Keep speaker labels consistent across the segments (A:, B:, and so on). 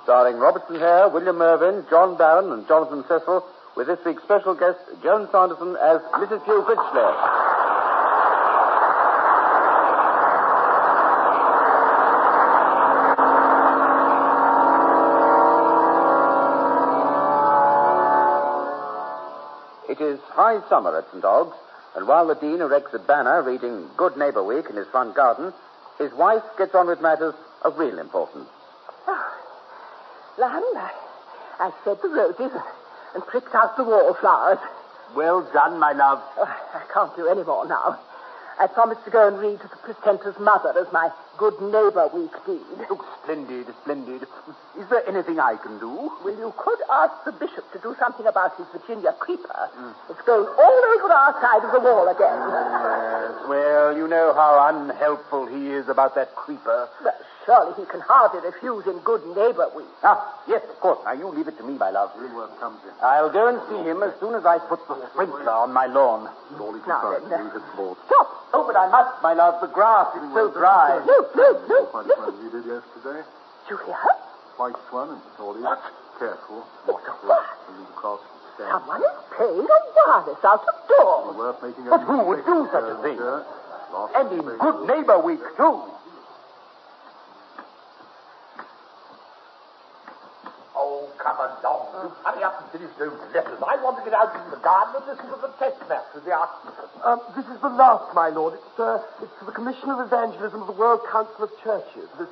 A: starring Robertson Hare, William Mervyn, John Barron, and Jonathan Cecil, with this week's special guest, Joan Sanderson, as Mrs. Hugh Critchley. It is high summer at St. Ogg's, and while the Dean erects a banner reading Good Neighbour Week in his front garden, his wife gets on with matters of real importance.
B: Oh, Lamb, I fed the roses and pricked out the wallflowers.
A: Well done, my love.
B: Oh, I can't do any more now. I promised to go and read to the precentor's mother as my Good Neighbour Week deed.
A: Oh, splendid, splendid. Is there anything I can do?
B: Well, you could ask the bishop to do something about his Virginia creeper. It's going all over our side of the wall again.
A: Yes, well, you know how unhelpful he is about that creeper.
B: Well, surely he can hardly refuse in Good Neighbour Week.
A: Ah, yes, of course. Now, you leave it to me, my love. I'll go and see him as soon as I put the sprinkler on my lawn.
B: Stop.
A: Oh, but I must, my love. The grass is so dry.
B: No.
C: You did yesterday.
B: Did you hear?
C: White swan and Tory.
B: What?
C: Careful.
B: What a what?
C: Across the stand.
B: Someone is playing a wireless out of doors.
C: Worth making
A: But who would do such a thing? And in Good Neighbour Week, too.
D: Oh, come along. You hurry up and finish those letters. I want to get out into the garden and listen to the test match with the Archdeacon.
E: This is the last, my lord. It's to the Commission of Evangelism of the World Council of Churches.
D: The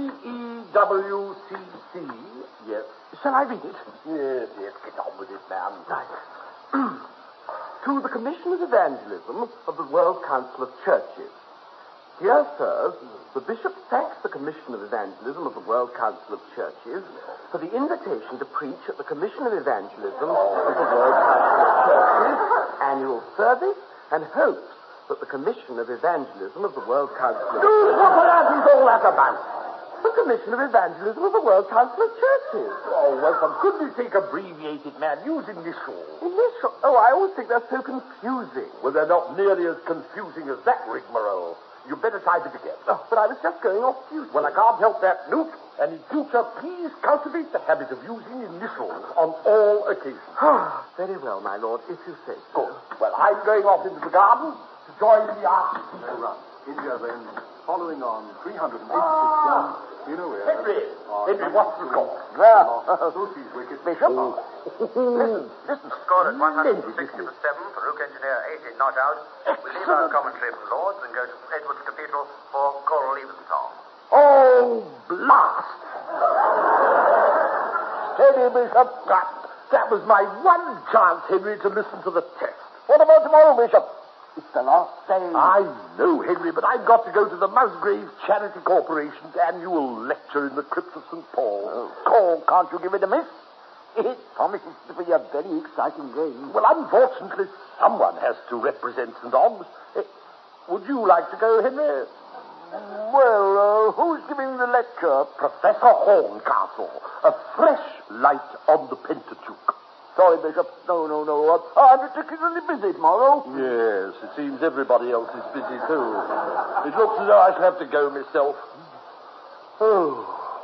D: CEWCC. Yes.
E: Shall I read it?
D: Yes, get on with it, man.
E: Right. To the Commission of Evangelism of the World Council of Churches. Dear sirs, the Bishop thanks the Commission of Evangelism of the World Council of Churches for the invitation to preach at the Commission of Evangelism of the World Council of Churches annual service and hopes that the Commission of Evangelism of the World Council of Churches...
D: What on earth is all that about?
E: The Commission of Evangelism of the World Council of Churches.
D: Oh, well, for goodness sake, abbreviate it, man. Use initials.
E: Initial? Oh, I always think they're so confusing.
D: Well, they're not nearly as confusing as that rigmarole. You better type it again.
E: Oh, but I was just going off duty.
D: Well, I can't help that, Newt. And in future, please cultivate the habit of using initials on all occasions.
E: Very well, my lord, if you say
D: Good.
E: so.
D: Well, I'm going off into the garden to join the Archdeacon.
C: Right. India, then, following on 386 guns, you know where...
D: Henry, what's the score?
C: Sophie's wicket.
A: Bishop?
D: Listen.
F: Scored at 160 for 7 for Rook Engineer 18 not out. We leave our commentary from Lords and go to St. Edward's Cathedral for choral evensong.
D: Oh, blast! Steady, Bishop. That was my one chance, Henry, to listen to the test. What about tomorrow, Bishop?
A: It's the last day.
D: I know, Henry, but I've got to go to the Musgrave Charity Corporation's annual lecture in the crypt of St. Paul.
A: Call, can't you give it a miss? It promises to be a very exciting game.
D: Well, unfortunately, someone has to represent St. Ogg's. Would you like to go, Henry?
A: Well, who's giving the lecture?
D: Professor Horncastle. A fresh light on the Pentateuch.
A: Sorry, Bishop. No. I'm particularly busy tomorrow.
D: Yes, it seems everybody else is busy, too. It looks as though I shall have to go myself. Oh,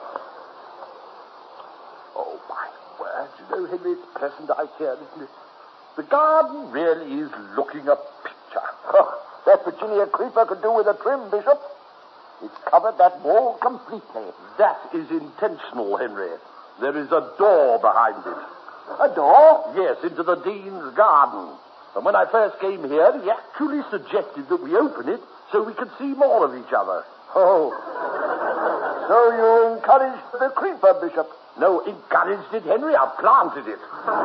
D: my word. You know, Henry, it's pleasant out here, isn't it? The garden really is looking a picture.
A: That Virginia creeper could do with a trim, Bishop. It's covered that wall completely.
D: That is intentional, Henry. There is a door behind it.
A: A door?
D: Yes, into the Dean's garden. And when I first came here, he actually suggested that we open it so we could see more of each other.
A: Oh. So you encouraged the creeper, Bishop?
D: No, encouraged it, Henry. I planted it.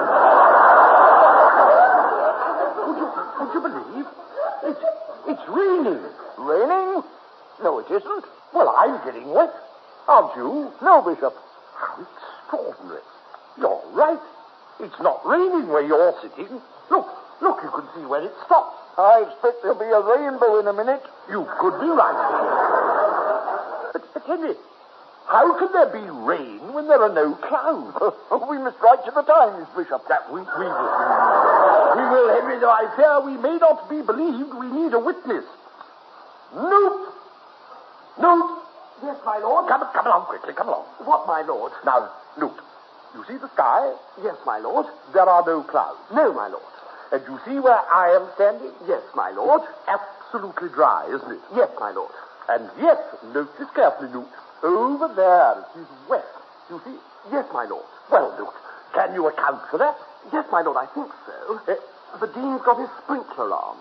D: Would you believe? It's raining.
A: Raining? No, it isn't.
D: Well, I'm getting wet. Aren't you?
A: No, Bishop.
D: How extraordinary. You're right. It's not raining where you're sitting. Look, you can see where it stops.
A: I expect there'll be a rainbow in a minute.
D: You could be right. But Henry, how can there be rain when there are no clouds?
A: We must write to the Times, Bishop.
D: That we will. We will, Henry, though I fear we may not be believed. We need a witness. Nope.
E: Yes, my lord.
D: Come along quickly, come along.
E: What, my lord?
D: Now, Newt, you see the sky?
E: Yes, my lord.
D: There are no clouds.
E: No, my lord.
D: And you see where I am standing?
E: Yes, my lord.
D: Absolutely dry, isn't it?
E: Yes, my lord.
D: And yet, note this carefully, Newt. Over there, it is wet. You see?
E: Yes, my lord.
D: Well, Newt, can you account for that?
E: Yes, my lord, I think so. The dean's got his sprinkler on.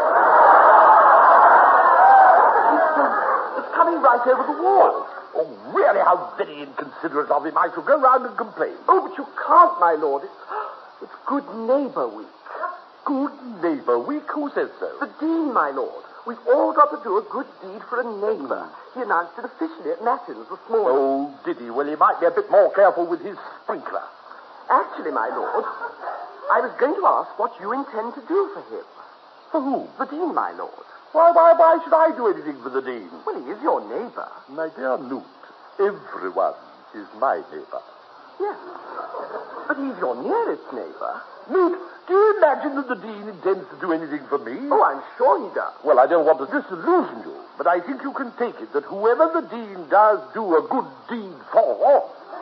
E: It's coming right over the wall.
D: Oh, really, how very inconsiderate of him. I shall go round and complain.
E: Oh, but you can't, my lord. It's Good Neighbour Week.
D: Good Neighbour Week? Who says so?
E: The dean, my lord. We've all got to do a good deed for a neighbour. He announced it officially at Matins this morning.
D: Oh, did he? Well, he might be a bit more careful with his sprinkler.
E: Actually, my lord, I was going to ask what you intend to do for him.
D: For whom?
E: The dean, my lord.
D: Why should I do anything for the dean?
E: Well, he is your neighbour.
D: My dear Newt, everyone is my neighbour.
E: Yes. But he's your nearest neighbour.
D: Newt, do you imagine that the dean intends to do anything for me?
E: Oh, I'm sure he does.
D: Well, I don't want to disillusion you, but I think you can take it that whoever the dean does do a good deed for,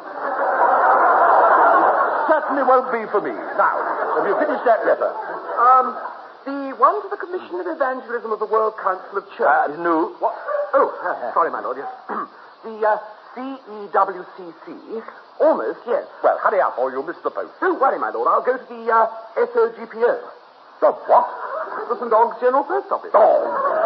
D: certainly won't be for me. Now, have you finished that letter?
E: The one to the Commission of Evangelism of the World Council of Churches.
D: No.
E: What? Oh, sorry, my lord, yes. The CEWCC. Almost, yes.
D: Well, hurry up or you'll miss the post.
E: Don't worry, my lord. I'll go to the SOGPO.
D: The what?
E: The St. Og's General Post Office.
D: Oh.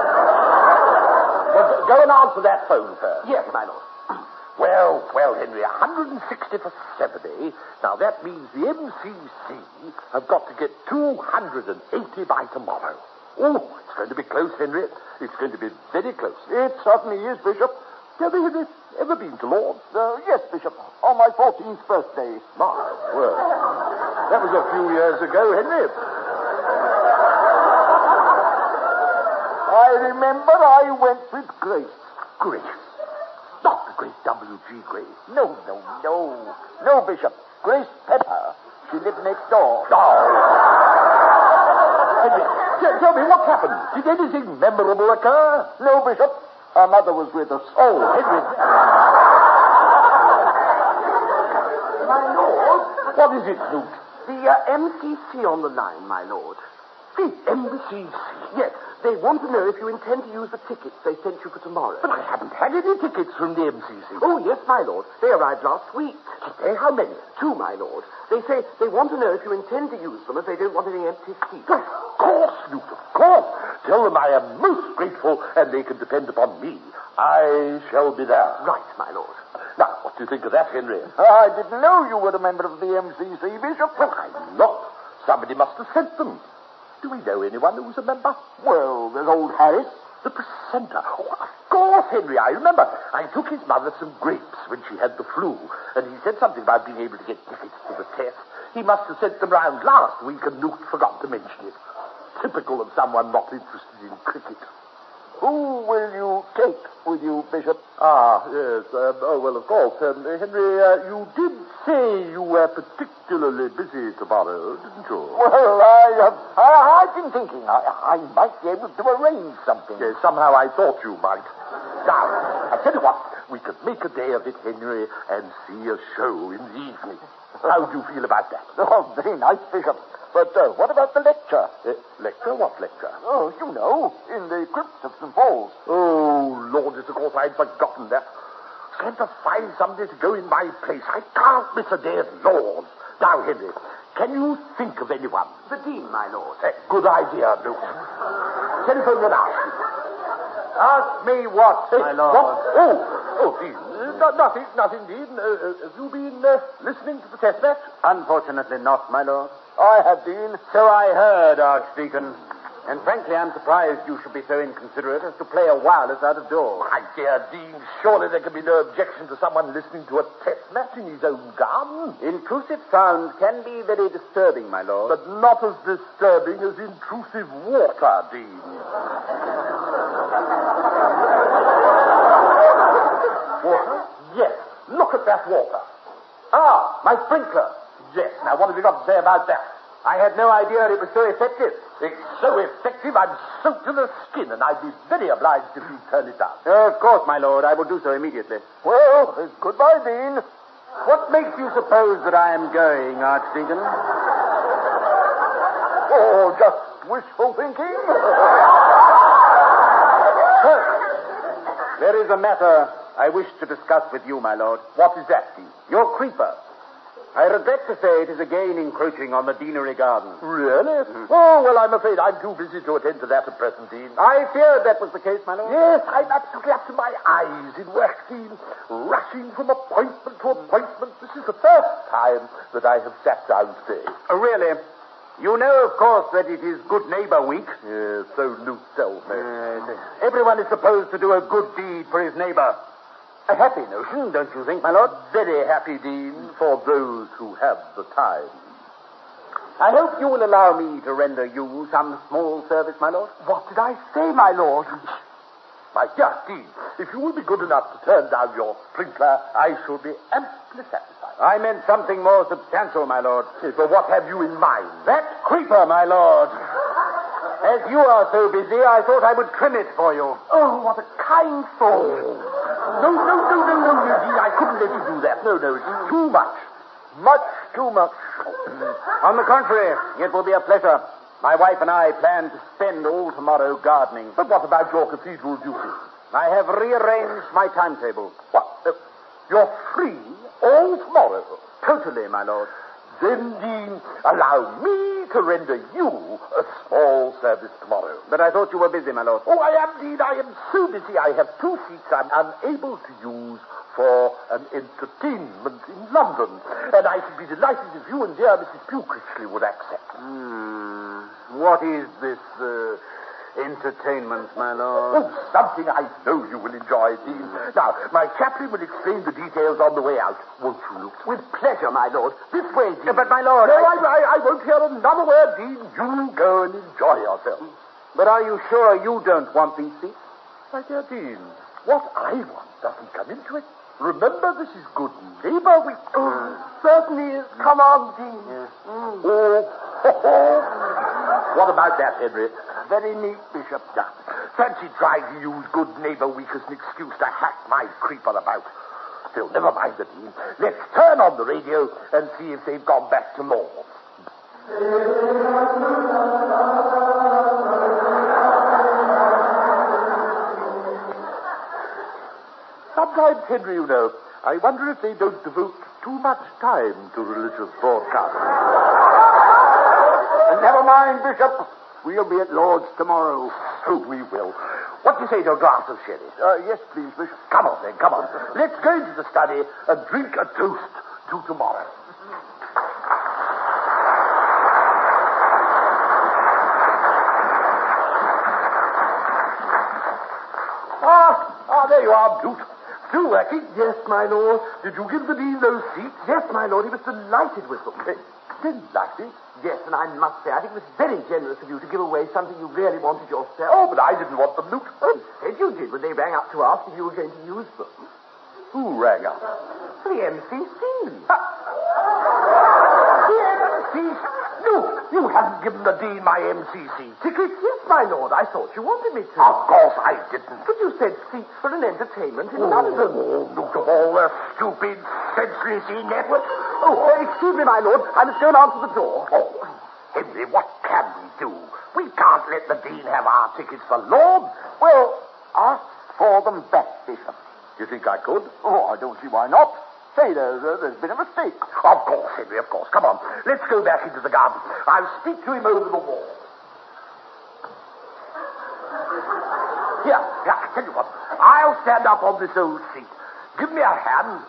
D: Well, go and answer that phone first.
E: Yes, my lord.
D: Well, Henry, 160 for 70. Now, that means the MCC have got to get 280 by tomorrow. Oh, it's going to be close, Henry. It's going to be very close.
C: It certainly is, Bishop.
D: Have you ever been to Lord's?
C: Yes, Bishop. On my 14th birthday.
D: My word. That was a few years ago, Henry.
C: I remember I went with Grace.
D: Grace. Not the great W.G. Grace.
C: No, Bishop. Grace Pepper. She lived next door.
D: Oh. Henry, tell me what happened. Did anything memorable occur?
C: No, Bishop. Her mother was with us.
D: Oh, Henry.
E: My lord.
D: What is it, Newt?
E: The MCC on the line, my lord.
D: The MCC?
E: Yes. They want to know if you intend to use the tickets they sent you for tomorrow.
D: But I haven't had any tickets from the MCC.
E: Oh, yes, my lord. They arrived last week.
D: How many?
E: 2, my lord. They say they want to know if you intend to use them, as they don't want any empty seats.
D: Of course, Newt, of course. Tell them I am most grateful and they can depend upon me. I shall be there.
E: Right, my lord.
D: Now, what do you think of that, Henry?
C: I didn't know you were a member of the MCC, Bishop.
D: Well, I'm not. Somebody must have sent them. Do we know anyone who's a member?
C: Well, there's old Harris.
D: The presenter. Oh, of course, Henry. I remember. I took his mother some grapes when she had the flu, and he said something about being able to get tickets to the test. He must have sent them round last week, and Newt forgot to mention it. Typical of someone not interested in cricket.
C: Who will you take with you, Bishop?
D: Yes. Well, of course. Henry, you did say you were particularly busy tomorrow, didn't you?
C: Well, I've been thinking I might be able to arrange something.
D: Yes, somehow I thought you might. Now, I tell you what, we could make a day of it, Henry, and see a show in the evening. How do you feel about that?
C: Oh, very nice, Bishop. But what about the lecture?
D: Lecture? What lecture?
C: Oh, you know, in the crypt of St. Paul's.
D: Oh, Lord, of course, I'd forgotten that. Trying to find somebody to go in my place. I can't miss a day at Lord's. Now, Henry, can you think of anyone?
E: The dean, my lord.
D: Good idea, Newt. Telephone and ask him.
A: Ask me what, my lord?
D: What? Dean. Nothing, Dean. Have you been listening to the test match?
A: Unfortunately not, my lord.
C: I have, Dean.
A: So I heard, Archdeacon. And frankly, I'm surprised you should be so inconsiderate as to play a wireless out of doors.
D: My dear Dean, surely there can be no objection to someone listening to a test match in his own garden.
A: Intrusive sounds can be very disturbing, my lord.
D: But not as disturbing as intrusive water, Dean. Water? Yes. Look at that water.
A: My sprinkler.
D: Yes. Now, what have you got to say about that?
A: I had no idea it was so effective.
D: It's so effective, I'm soaked to the skin, and I'd be very obliged if you'd turn it down.
A: Of course, my lord. I will do so immediately.
D: Well, goodbye, Dean.
A: What makes you suppose that I am going, Archdeacon?
D: Oh, just wishful thinking.
A: There is a matter I wish to discuss with you, my lord.
D: What is that, Dean?
A: Your creeper. I regret to say it is again encroaching on the deanery garden.
D: Really? Oh, well, I'm afraid I'm too busy to attend to that at present, Dean.
A: I feared that was the case, my lord.
D: Yes, I'm absolutely up to my eyes in work, Dean. Rushing from appointment to appointment. This is the first time that I have sat down today.
A: Really? You know, of course, that it is Good Neighbor Week.
D: Yes, so Luke tells me.
A: Everyone is supposed to do a good deed for his neighbor. A happy notion, don't you think, my lord?
D: Very happy, Dean, for those who have the time.
A: I hope you will allow me to render you some small service, my lord.
D: What did I say, my lord? My dear Dean, if you will be good enough to turn down your sprinkler, I shall be amply satisfied.
A: I meant something more substantial, my lord.
D: Yes, but what have you in mind?
A: That creeper, my lord. As you are so busy, I thought I would trim it for you.
D: Oh, what a kind thought. No, Dean, I couldn't let you do that. No, it's too much. Much too much.
A: On the contrary, it will be a pleasure. My wife and I plan to spend all tomorrow gardening.
D: But what about your cathedral duties?
A: I have rearranged my timetable.
D: What? You're free all tomorrow?
A: Totally, my lord.
D: Then, Dean, allow me to render you a small service tomorrow.
A: But I thought you were busy, my lord.
D: Oh, I am, Dean. I am so busy. I have 2 seats I'm unable to use for an entertainment in London. And I should be delighted if you and dear Mrs. Pewcrishley would accept.
A: What is this entertainment, my lord?
D: Oh, something I know you will enjoy, Dean. Now, my chaplain will explain the details on the way out. Won't you, Luke?
E: With pleasure, my lord. This way, Dean.
A: But, my lord...
D: No, I won't hear another word, Dean. You go and enjoy yourself.
A: But are you sure you don't want these seats?
D: My dear Dean, what I want doesn't come into it. Remember, this is Good Neighbor Week.
E: Certainly is. Come on, Dean.
D: What about that, Henry?
E: Very neat, Bishop.
D: Fancy trying to use Good Neighbor Week as an excuse to hack my creeper about. Still, never mind the Dean. Let's turn on the radio and see if they've gone back to law. Sometimes, Henry, you know, I wonder if they don't devote too much time to religious broadcasting.
E: Never mind, Bishop. We'll be at Lord's tomorrow.
D: So we will. What do you say to a glass of sherry?
E: Yes, please, Bishop.
D: Come on, then, come on. Let's go into the study and drink a toast to tomorrow. There you are, Duke. Still working?
E: Yes, my lord.
D: Did you give the Dean those seats?
E: Yes, my lord. He was delighted with them.
D: Delighted?
E: Yes, and I must say, I think it was very generous of you to give away something you really wanted yourself.
D: Oh, but I didn't want them, Luke.
E: You said you did when they rang up to ask if you were going to use them.
D: Who rang up?
E: The MCC.
D: The MCC? Luke, you haven't given the Dean my MCC ticket.
E: Yes, my lord. I thought you wanted me to.
D: Of course I didn't.
E: But you said seats for an entertainment in London.
D: Oh, Luke, of all the stupid, senseless network.
E: Excuse me, my lord. I must go and answer the door.
D: Oh, Henry, what can we do? We can't let the Dean have our tickets for Lord.
E: Well, ask for them back, Bishop.
D: You think I could?
E: Oh, I don't see why not. Say, there's been a mistake.
D: Of course, Henry, of course. Come on. Let's go back into the garden. I'll speak to him over the wall. Here, I tell you what. I'll stand up on this old seat. Give me a hand.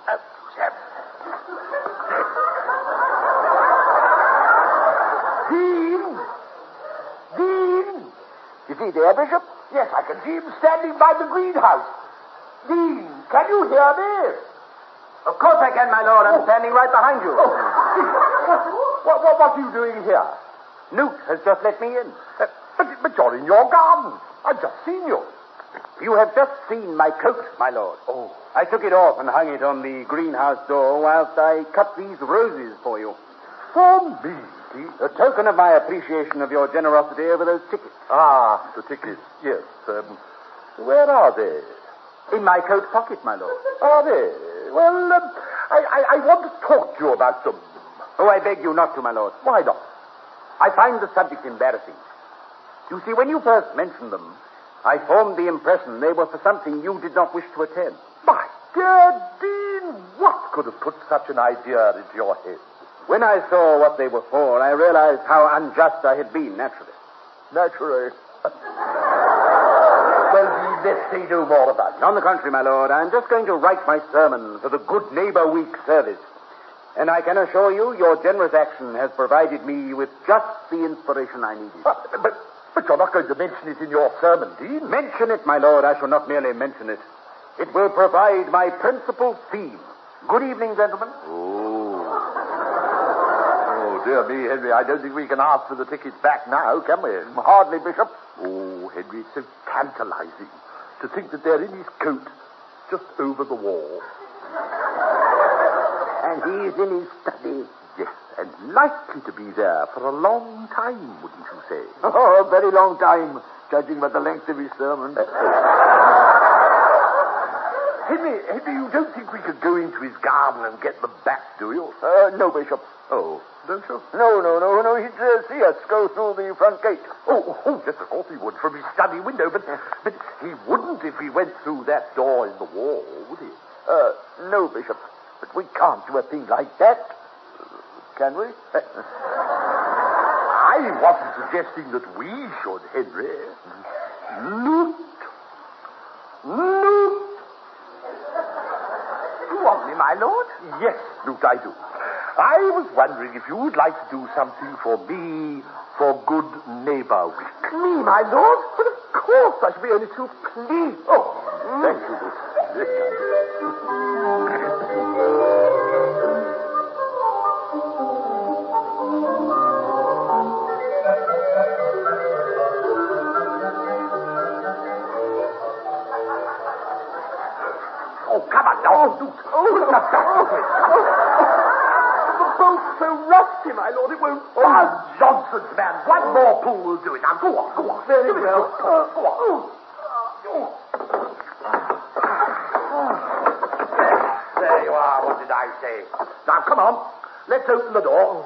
D: Dean!
E: Is he there, Bishop?
D: Yes, I can see him standing by the greenhouse. Dean, can you hear me?
A: Of course I can, my lord. I'm standing right behind you.
D: What are you doing here?
A: Newt has just let me in.
D: But you're in your garden. I've just seen you.
A: You have just seen my coat, my lord.
D: Oh.
A: I took it off and hung it on the greenhouse door whilst I cut these roses for you.
D: For me? Dean?
A: A token of my appreciation of your generosity over those tickets.
D: Ah, the tickets, yes. Where are they?
A: In my coat pocket, my lord.
D: Are they? Well, I want to talk to you about them.
A: Oh, I beg you not to, my lord.
D: Why not?
A: I find the subject embarrassing. You see, when you first mentioned them, I formed the impression they were for something you did not wish to attend.
D: My dear Dean, what could have put such an idea into your head?
A: When I saw what they were for, I realized how unjust I had been, naturally.
D: Naturally. Well, Dean, let's say no more about it.
A: On the contrary, my lord, I'm just going to write my sermon for the Good Neighbor Week service. And I can assure you, your generous action has provided me with just the inspiration I needed.
D: But you're not going to mention it in your sermon, Dean.
A: Mention it, my lord. I shall not merely mention it. It will provide my principal theme. Good evening, gentlemen.
D: Oh, dear me, Henry, I don't think we can ask for the tickets back now, can we?
A: Hardly, Bishop.
D: Oh, Henry, it's so tantalizing to think that they're in his coat just over the wall.
A: And he is in his study.
D: Yes, and likely to be there for a long time, wouldn't you say?
A: Oh, a very long time, judging by the length of his sermon.
D: Henry, you don't think we could go into his garden and get them back, do you?
A: No, Bishop.
D: Oh, don't you?
A: No. He'd see us go through the front gate.
D: Oh, yes, of course he would, from his study window, but he wouldn't if he went through that door in the wall, would he?
A: No, Bishop. But we can't do a thing like that. Can we?
D: I wasn't suggesting that we should, Henry.
A: Loot.
E: You want me, my lord?
D: Yes, Luke, I do. I was wondering if you would like to do something for me for Good Neighbor Week.
E: Me, my lord? But of course I should be only too pleased.
D: Oh, thank you, Luke. Oh, come on now, Luke.
E: The boat's so rusty, my lord, it won't
D: Oh, nonsense, man. One more pull will do it. Now, go on.
E: Very well.
D: Go on. There you are. What did I say? Now, come on. Let's open the door.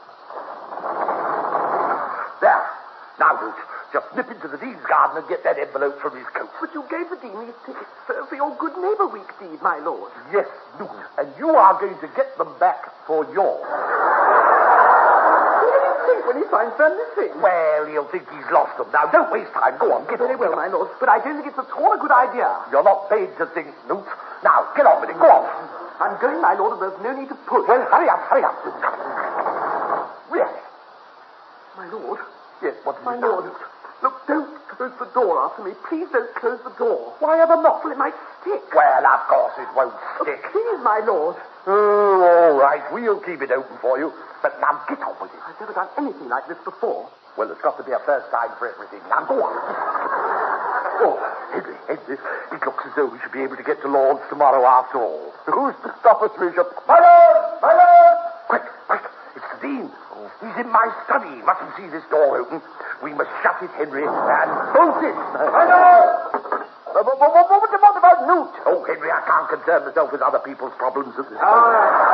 D: There. Now, Luke, just nip into the Dean's garden and get that envelope from his coat.
E: But you gave the Dean these tickets for your Good Neighbor Week deed, my lord.
D: Yes, Luke. And you are going to get them back for yours.
E: What will he think when he finds they're missing?
D: Well, he'll think he's lost them. Now, don't waste time. Go on, get
E: Very
D: on.
E: well, my lord, but I don't think it's at all a good idea.
D: You're not paid to think, Luke. Now, get on with it. Go on.
E: I'm going, my lord, and there's no need to push.
D: Well, hurry up. Really?
E: My lord?
D: Yes, what is
E: My
D: it now?
E: lord, look, don't close the door after me. Please don't close the door.
D: Why ever not?
E: Well, it might stick.
D: Well, of course it won't stick.
E: Please, my lord.
D: Oh, all right. We'll keep it open for you. But now get on with it.
E: I've never done anything like this before.
D: Well, there's got to be a first time for everything. Now, go on. Oh, Henry, it looks as though we should be able to get to Lord's tomorrow after all.
A: Who's to stop us, Bishop?
D: My lord! Quick. It's the Dean. He's in my study. Mustn't see this door open. We must shut it, Henry, and bolt it. My lord!
A: What about Newt?
D: Oh, Henry, I can't concern myself with other people's problems at this
A: Ah,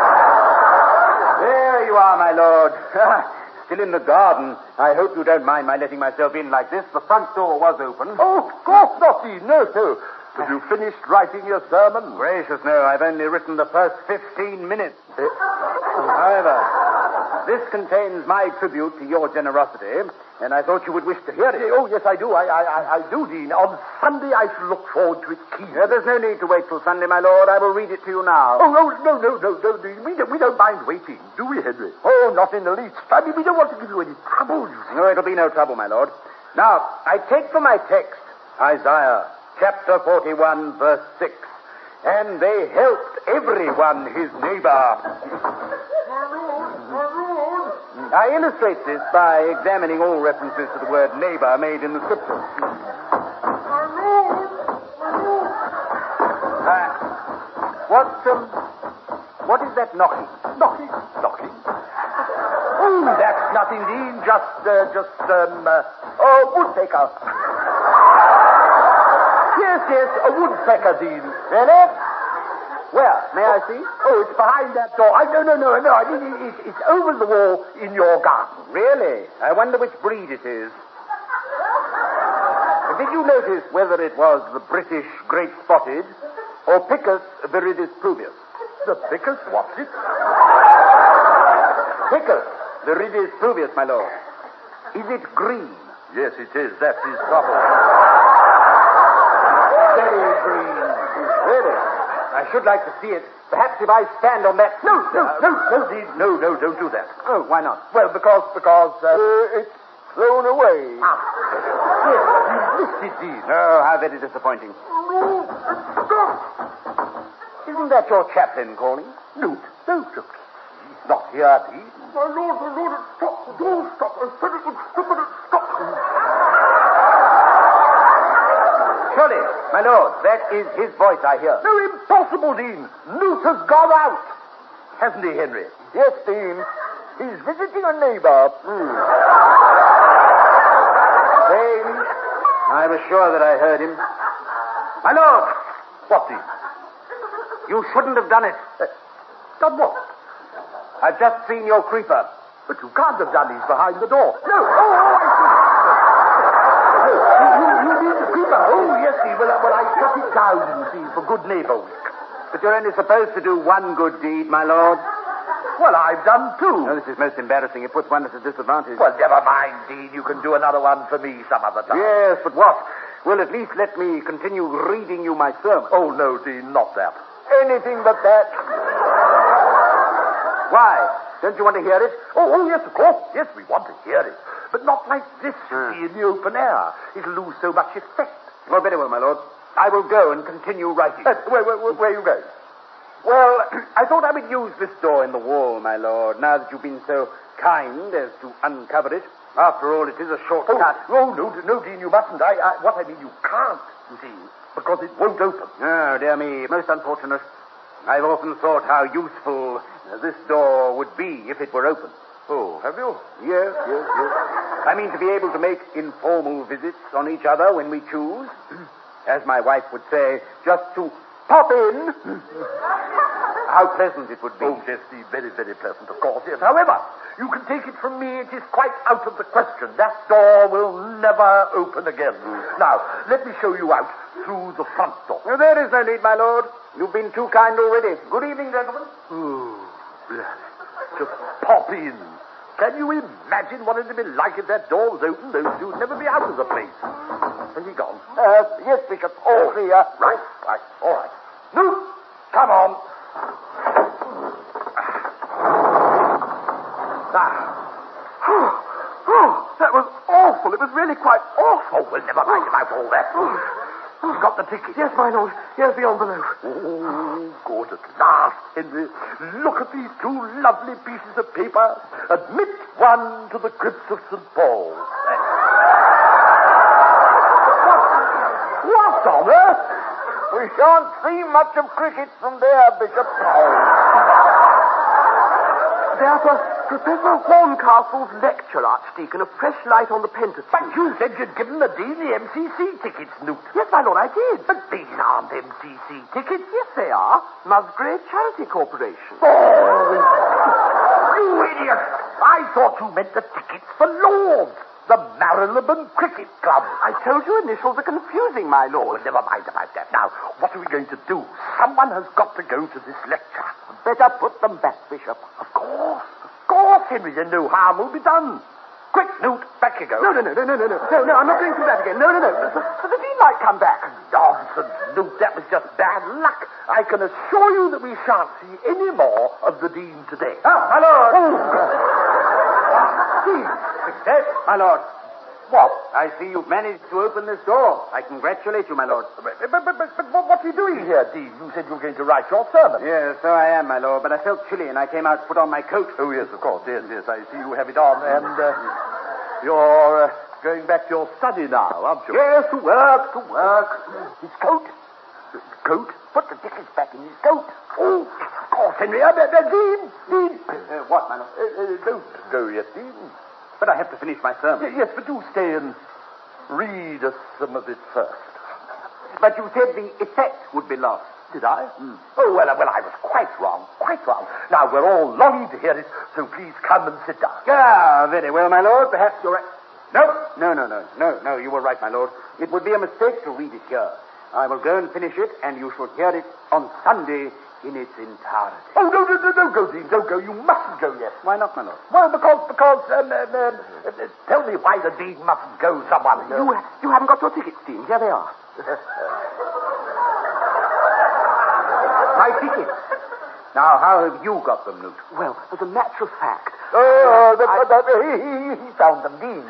A: there you are, my lord. Still in the garden. I hope you don't mind my letting myself in like this. The front door was open.
D: Oh, of course not, Dean. No. Have you finished writing your sermon?
A: Gracious, no. I've only written the first 15 minutes. However, this contains my tribute to your generosity, and I thought you would wish to hear it.
D: Oh, yes, I do. I do, Dean. On Sunday, I shall look forward to it keenly.
A: There's no need to wait till Sunday, my lord. I will read it to you now.
D: Oh, no, Dean. We don't mind waiting, do we, Henry? Oh, not in the least. I mean, we don't want to give you any trouble, you see.
A: No, it'll be no trouble, my lord. Now, I take for my text Isaiah chapter 41, verse 6. And they helped everyone his neighbor. I illustrate this by examining all references to the word neighbor made in the scriptures. What is that knocking?
D: Knocking? Oh, that's Nothing, Dean. Woodpecker. Yes, a woodpecker, Dean.
A: Really? Where? May I see?
D: Oh, it's behind that door. No. I mean, it's over the wall in your garden.
A: Really? I wonder which breed it is. Did you notice whether it was the British Great Spotted or Picus viridis pluvius?
D: The Picus? What's it?
A: Picus viridis pluvius, my lord. Is it green?
D: Yes, it is. That's his trouble.
A: Very green. Really? I should like to see it. Perhaps if I stand on that...
D: No, Dean. No, don't do that.
A: Oh, why not?
D: Well, because
A: it's thrown away.
D: Yes, you missed it, Dean.
A: Oh, how very disappointing. Isn't that your chaplain calling?
D: No, he's not here, Dean.
C: My lord, stop. Don't stop. I said it would stop.
A: Surely, my lord, that is his voice I hear.
D: No, impossible, Dean. Newt has gone out. Hasn't he, Henry?
A: Yes, Dean. He's visiting a neighbor. Strange. I was sure that I heard him. My lord!
D: What, Dean?
A: You shouldn't have done it.
D: Done what?
A: I've just seen your creeper.
D: But you can't have done it behind the door.
A: No. I see.
D: You mean the creeper? Oh, yes, Dean. Well, I cut it down, you see, for Good Neighbor Week.
A: But you're only supposed to do one good deed, my lord.
D: Well, I've done two.
A: No, this is most embarrassing. It puts one at a disadvantage.
D: Well, never mind, Dean. You can do another one for me some other time.
A: Yes, but what? Well, at least let me continue reading you my sermon.
D: Oh, no, Dean, not that.
A: Anything but that. Why? Don't you want to hear it?
D: Oh, yes, of course. Yes, we want to hear it. But not like this, you see, in the open air. It'll lose so much effect.
A: Well, very well, my lord. I will go and continue writing.
D: Where are you going?
A: Well, I thought I would use this door in the wall, my lord, now that you've been so kind as to uncover it. After all, it is a shortcut.
D: Oh, no, Dean, you mustn't. What I mean, you can't, you see, because it won't open.
A: Oh, dear me, most unfortunate. I've often thought how useful this door would be if it were open.
D: Oh, have you?
A: Yes. I mean to be able to make informal visits on each other when we choose. As my wife would say, just to pop in. How pleasant it would be.
D: Oh, yes, very, very pleasant, of course, yes. However, you can take it from me, it is quite out of the question. That door will never open again. Now, let me show you out through the front door.
A: No, there is no need, my lord. You've been too kind already. Good evening, gentlemen.
D: Oh, just pop in. Can you imagine what it'd be like if that door was open? Those two would never be out of the place. Has he gone?
A: Yes, Bishop. All clear.
D: Right. All right. No, come on.
E: That was awful. It was really quite awful.
D: Oh, well, never mind about all that. You've got the ticket.
E: Yes, my lord. Here's the envelope.
D: Oh, good at last, Henry. Look at these two lovely pieces of paper. Admit one to the crypt of St. Paul's. What on earth?
A: We shan't see much of cricket from there, Bishop.
E: They're for Professor Horncastle's lecture, Archdeacon, A Fresh Light on the Pentateuch.
D: But you said you'd given the Dean the MCC tickets, Newt.
E: Yes, my lord, I did.
D: But these aren't MCC tickets.
E: Yes, they are. Musgrave Charity Corporation.
D: Oh, you idiot! I thought you meant the tickets for Lords, the Marylebone Cricket Club.
E: I told you initials are confusing, my lord.
D: Well, never mind about that. Now, what are we going to do? Someone has got to go to this lecture.
A: Better put them back, Bishop.
D: Of course, Henry. Then no harm will be done. Quick, Newt, back you go.
E: No, I'm not going through that again. No. So the Dean might come back.
D: Nonsense, Newt. That was just bad luck. I can assure you that we shan't see any more of the Dean today.
A: My lord.
D: Dean.
A: Success, my lord.
D: What?
A: I see you've managed to open this door. I congratulate you, my lord.
D: But what are you doing here, Dean? You said you were going to write your sermon.
A: Yes, so I am, my lord, but I felt chilly and I came out to put on my coat.
D: Oh, yes, of course. Yes, I see you have it on. And you're going back to your study now, aren't you?
A: Yes, to work.
D: His coat? Coat?
A: Put the tickets back in his coat.
D: Oh, of course, Henry. Dean.
A: What, my lord?
D: Don't go yet, Dean.
A: But I have to finish my sermon.
D: Yes, but do stay and read us some of it first.
A: But you said the effect would be lost.
D: Did I? Oh, well, I was quite wrong. Now, we're all longing to hear it, so please come and sit down.
A: Ah, very well, my lord. Perhaps you're right. No, you were right, my lord. It would be a mistake to read it here. I will go and finish it, and you shall hear it on Sunday in its entirety.
D: Oh, no, don't go, Dean. Don't go. You mustn't go yet.
A: Why not, my lord?
D: Well, because, tell me why the Dean mustn't go, someone.
E: You haven't got your tickets, Dean. Here they are.
A: My tickets. Now, how have you got them, Newt?
E: Well, as a matter of fact...
D: He found them, Dean.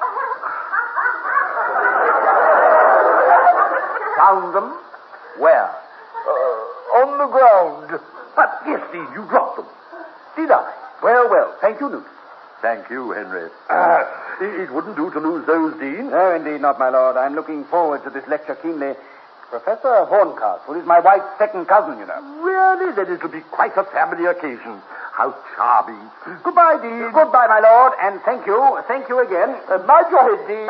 A: Found them? Where?
D: On the ground. But, yes, Dean, you dropped them. Did I?
A: Well, thank you, Newt.
D: Thank you, Henry. It wouldn't do to lose those, Dean.
A: No, indeed not, my lord. I'm looking forward to this lecture keenly. Professor Horncastle is my wife's second cousin, you know.
D: Really? Then it'll be quite a family occasion. How charming. Goodbye, Dean.
A: Goodbye, my lord, and thank you. Thank you again.
D: Mind your head, Dean.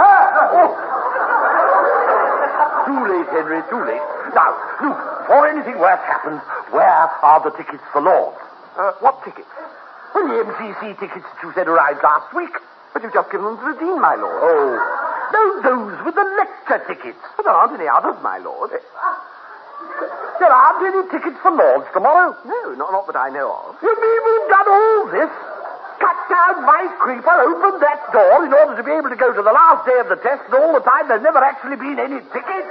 D: Too late, Henry, too late. Now, Luke, before anything worse happens, where are the tickets for Lords?
E: What tickets?
D: Well, the MCC tickets that you said arrived last week.
E: But you've just given them to the Dean, my lord.
D: Oh, no, those were the lecture tickets.
E: But there aren't any others, my lord.
D: There aren't any tickets for Lords tomorrow?
E: No, not that I know of.
D: You mean we've done all this? Cut down my creeper, opened that door in order to be able to go to the last day of the test, and all the time there's never actually been any tickets?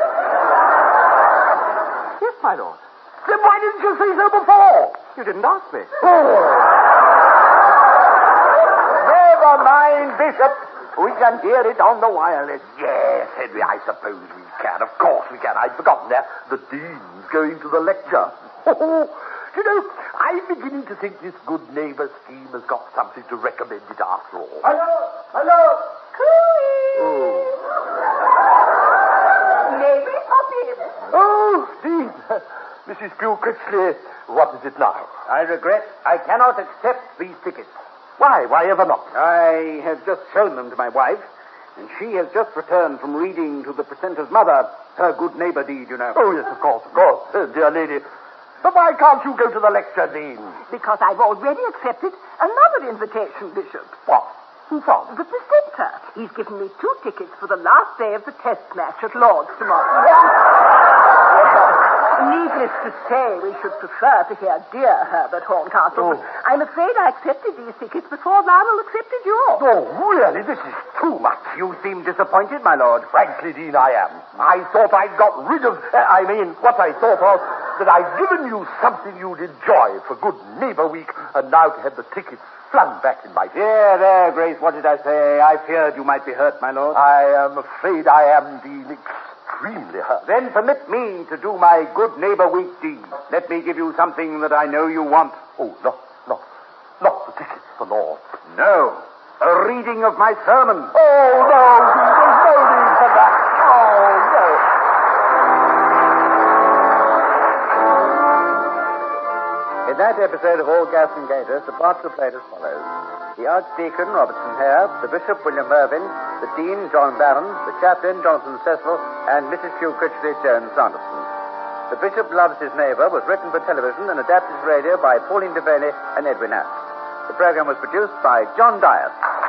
E: Yes, my lord.
D: Then why didn't you say so before?
E: You didn't ask me.
D: Never mind, Bishop. We can hear it on the wireless. Yes, Henry, I suppose we can. Of course we can. I'd forgotten that. The Dean's going to the lecture. You know, I'm beginning to think this good neighbor scheme has got something to recommend it after all.
A: Hello.
B: Cooey! Maybe pop in.
D: Oh, Dean. Mrs. Pugh Critchley, what is it now?
A: I regret I cannot accept these tickets.
D: Why? Why ever not?
A: I have just shown them to my wife, and she has just returned from reading to the precentor's mother her good neighbor deed, you know.
D: Oh, yes, of course. Dear lady. But why can't you go to the lecture, Dean?
B: Because I've already accepted another invitation, Bishop.
D: What? Who from?
B: The presenter. He's given me 2 tickets for the last day of the test match at Lord's tomorrow. Needless to say, we should prefer to hear dear Herbert Horncastle. But I'm afraid I accepted these tickets before Lionel accepted yours.
D: Oh, really? This is too much.
A: You seem disappointed, my lord.
D: Frankly, Dean, I am. I thought I'd got rid of... what I thought was that I'd given you something you'd enjoy for Good Neighbor Week, and now to have the tickets flung back in my face.
A: There, Grace, what did I say? I feared you might be hurt, my lord.
D: I am afraid I am, Dean, extremely hurt.
A: Then permit me to do my Good Neighbor Week deed. Let me give you something that I know you want.
D: Oh, not the tickets for Lord.
A: No, a reading of my sermon.
D: Oh, no, Dean, there's no need for that. Oh, no.
G: In that episode of All Gas and Gators, the parts were played as follows. The Archdeacon, Robertson Hare, the Bishop, William Mervyn, the Dean, John Barron, the Chaplain, Jonathan Cecil, and Mrs. Pugh Critchley, Joan Sanderson. The Bishop Loves His Neighbour was written for television and adapted to radio by Pauline Devaney and Edwin Ash. The program was produced by John Dias.